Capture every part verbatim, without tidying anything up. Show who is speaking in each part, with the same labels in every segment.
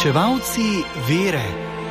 Speaker 1: Uresničevalci vere.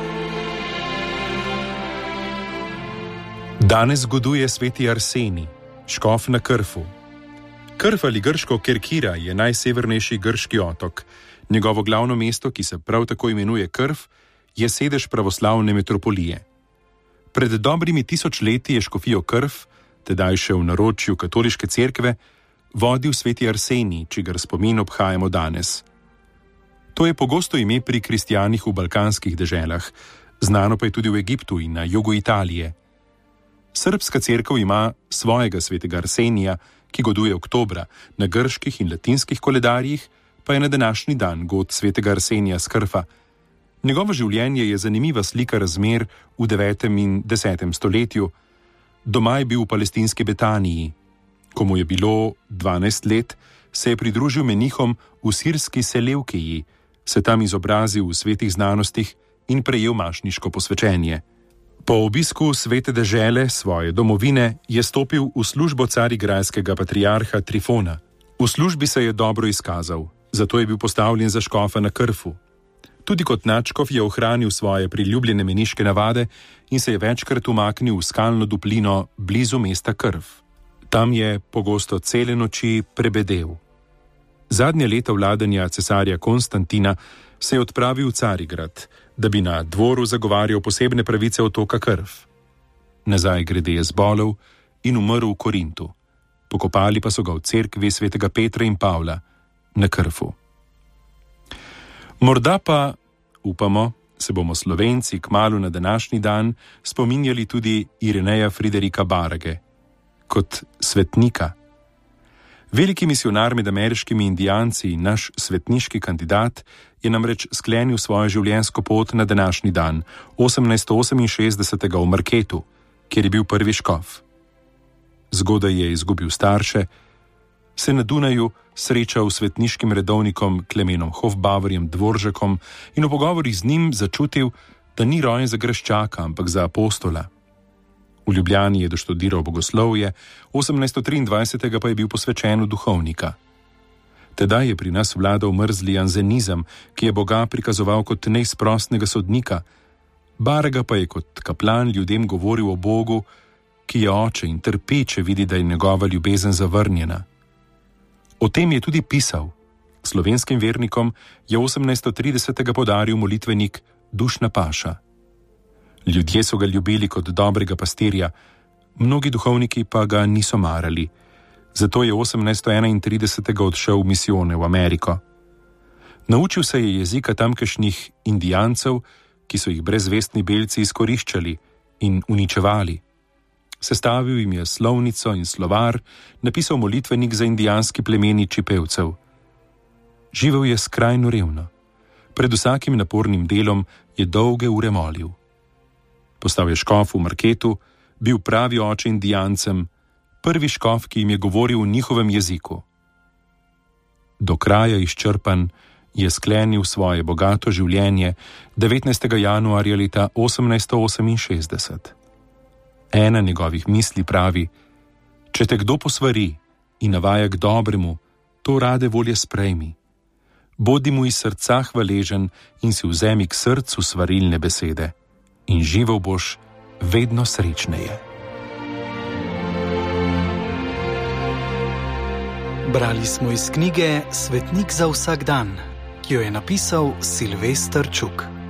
Speaker 2: Danes zgoduje sveti Arsenij, škof na Krfu. Krf ali grško Kerkira je najsevernejši grški otok. Njegovo glavno mesto, ki se prav tako imenuje Krf, je sedež pravoslavne metropolije. Pred dobrimi tisoč leti je škofijo Krf, tedaj še v naročju katoliške cerkve, vodil sveti Arsenij, čigar spomin obhajamo danes. To je pogosto ime pri kristjanih v balkanskih deželah, znano pa je tudi v Egiptu in na jugu Italije. Srbska cerkev ima svojega svetega Arsenija, ki goduje oktobra, na grških in latinskih koledarjih pa je na današnji dan god svetega Arsenija s Krfa. Njegovo življenje je zanimiva slika razmer v devetem in desetem stoletju. Doma je bil v palestinski Betaniji. Ko mu je bilo dvanajst let, se je pridružil menihom v sirski Selevkiji, se tam izobrazil v svetih znanostih in prejel mašniško posvečenje. Po obisku svete dežele svoje domovine je stopil v službo carigrajskega patriarha Trifona. V službi se je dobro izkazal, zato je bil postavljen za škofa na Krfu. Tudi kot nadškof je ohranil svoje priljubljene meniške navade in se je večkrat umaknil v skalno duplino blizu mesta Krf. Tam je pogosto cele noči prebedel. Zadnje leta vladanja cesarja Konstantina se je odpravil v Carigrad, da bi na dvoru zagovarjal posebne pravice otoka Krf. Nazaj grede je zbolel in umrl v Korintu. Pokopali pa so ga v cerkvi svetega Petra in Pavla na Krfu. Morda pa, upamo, se bomo Slovenci kmalu na današnji dan spominjali tudi Ireneja Friderika Barage kot svetnika. Veliki misionar med ameriškimi indijanci in naš svetniški kandidat je namreč sklenil svojo življenjsko pot na današnji dan, osemnajststo oseminšestdeset v Marketu, kjer je bil prvi škof. Zgodaj je izgubil starše, se na Dunaju srečal s svetniškim redovnikom Klemenom Hofbaverjem Dvoržakom in v pogovorih z njim začutil, da ni rojen za graščaka, ampak za apostola. V Ljubljani je doštudiral bogoslovje, osemnajststo triindvajset pa je bil posvečen v duhovnika. Tedaj je pri nas vladal mrzli janzenizem, ki je Boga prikazoval kot neizprostnega sodnika. Barega pa je kot kaplan ljudem govoril o Bogu, ki je oče in trpi, če vidi, da je njegova ljubezen zavrnjena. O tem je tudi pisal. Slovenskim vernikom je osemnajststo trideset podaril molitvenik Dušna paša. Ljudje so ga ljubili kot dobrega pastirja, mnogi duhovniki pa ga niso marali. Zato je osemnajststo enaintrideset odšel v misijone v Ameriko. Naučil se je jezika tamkajšnjih indijancev, ki so jih brezvestni belci izkoriščali in uničevali. Sestavil jim je slovnico in slovar, napisal molitvenik za indijanski plemeniči pevcev. Živel je skrajno revno. Pred vsakim napornim delom je dolge ure molil. Postal je škof v Marketu, bil pravi oče indijancem, prvi škof, ki jim je govoril v njihovem jeziku. Do kraja izčrpan je sklenil svoje bogato življenje devetnajstega januarja leta osemnajststo oseminšestdeset. Ena njegovih misli pravi: če te kdo posvari in navaja k dobremu, to rade volje sprejmi. Bodi mu iz srca hvaležen in si vzemi k srcu svarilne besede. In živel boš vedno srečneje.
Speaker 1: Brali smo iz knjige Svetnik za vsak dan, ki jo je napisal Silvester Čuk.